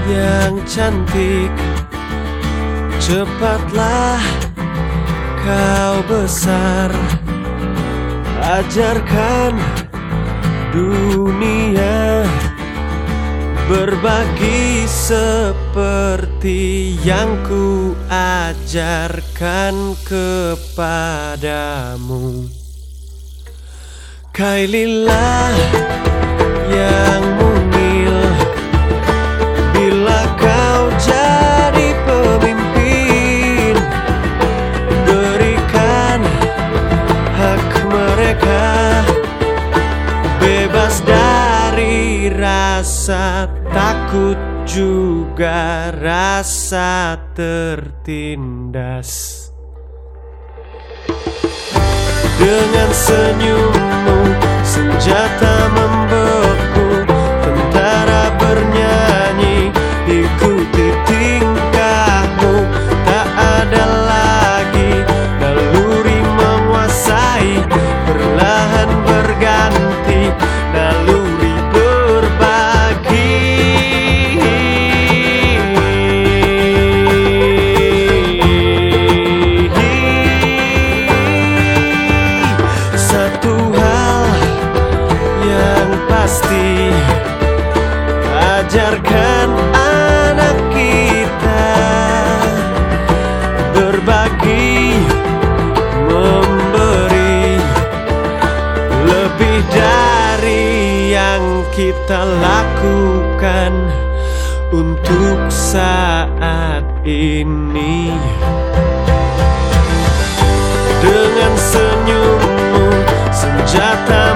yang cantik, cepatlah kau besar. Ajarkan dunia berbagi seperti yang ku ajarkan kepadamu. Kaililah yang mungil, bila kau jadi pemimpin, berikan hak mereka bebas dari rasa takut juga rasa tertindas. Dengan senyummu senjata membeku, tentara bernyanyi ikuti tingkahmu. Tak ada lagi naluri menguasai, perlahan berganti naluri berbagi. Satu hal yang pasti, ajarkan anak kita berbagi, memberi lebih dari yang kita lakukan untuk saat ini. Dengan senyummu senjata